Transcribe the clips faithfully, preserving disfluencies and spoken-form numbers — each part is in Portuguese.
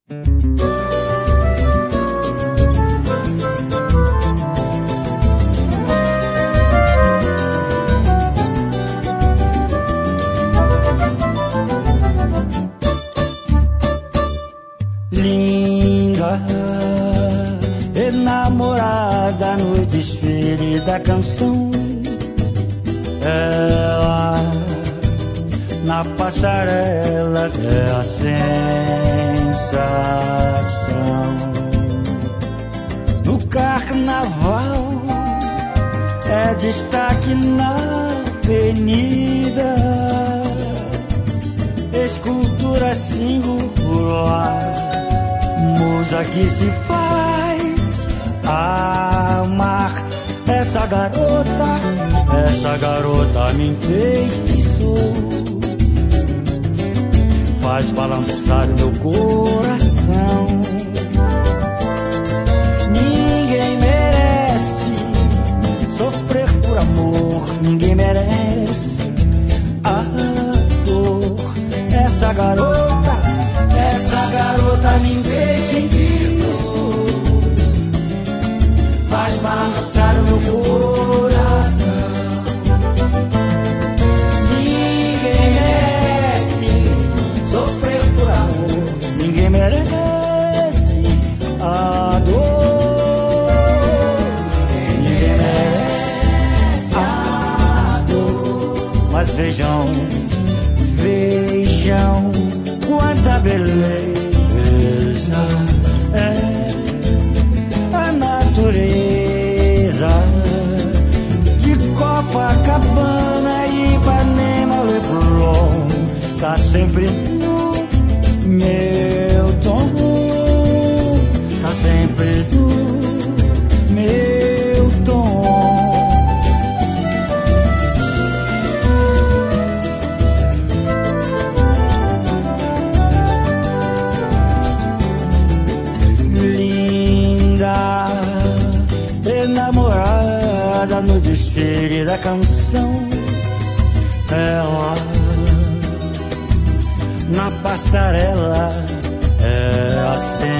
Linda, enamorada no desfile da canção, ela na passarela é a sensação. No carnaval é destaque na avenida, escultura singular, musa que se faz amar. Essa garota, essa garota me enfeitiçou, faz balançar meu coração. Ninguém merece sofrer por amor, ninguém merece a dor. Essa garota, essa garota me enfeitiçou, faz balançar meu coração. Ninguém merece sofrer por amor, ninguém merece a dor, ninguém merece a dor. Mas vejam, vejam quanta beleza é a natureza de Copacabana e Ipanema, Leblon, tá sempre no meu tom, tá sempre no meu tom. Linda, enamorada no desfile da canção, ela na passarela é a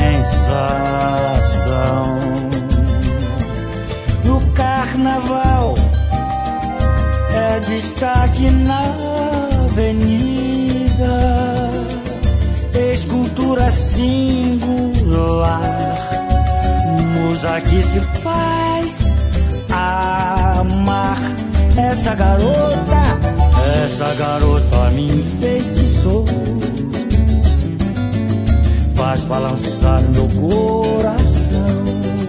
sensação. No carnaval é destaque na avenida, escultura singular, musa que se faz amar. Essa garota, essa garota me enfeitiçou, faz balançar meu coração.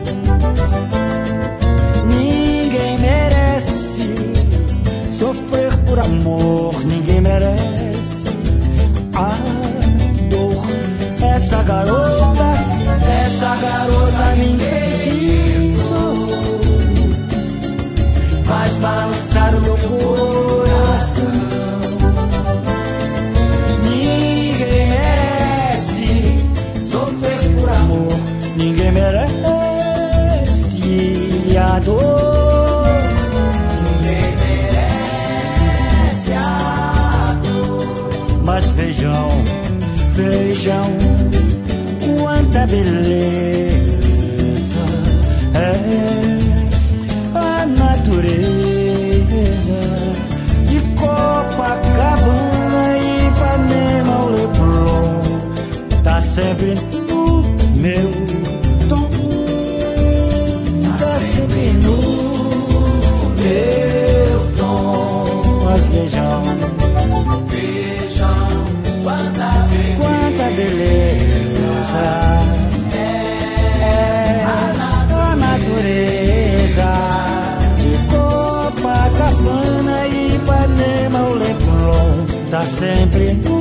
Ninguém merece sofrer por amor, ninguém merece a dor. Essa garota, essa garota me enfeitiçou, faz balançar o meu coração. Ninguém merece sofrer por amor, ninguém merece a dor, ninguém merece a dor. Mas vejam, vejam quanta beleza é a natureza de Copacabana e Ipanema, o Leblon, tá sempre no meu tom, tá sempre no meu tom. Mas vejam, vejam quanta beleza, quanta beleza é a natureza de Copacabana e Ipanema, o Leblon, tá sempre no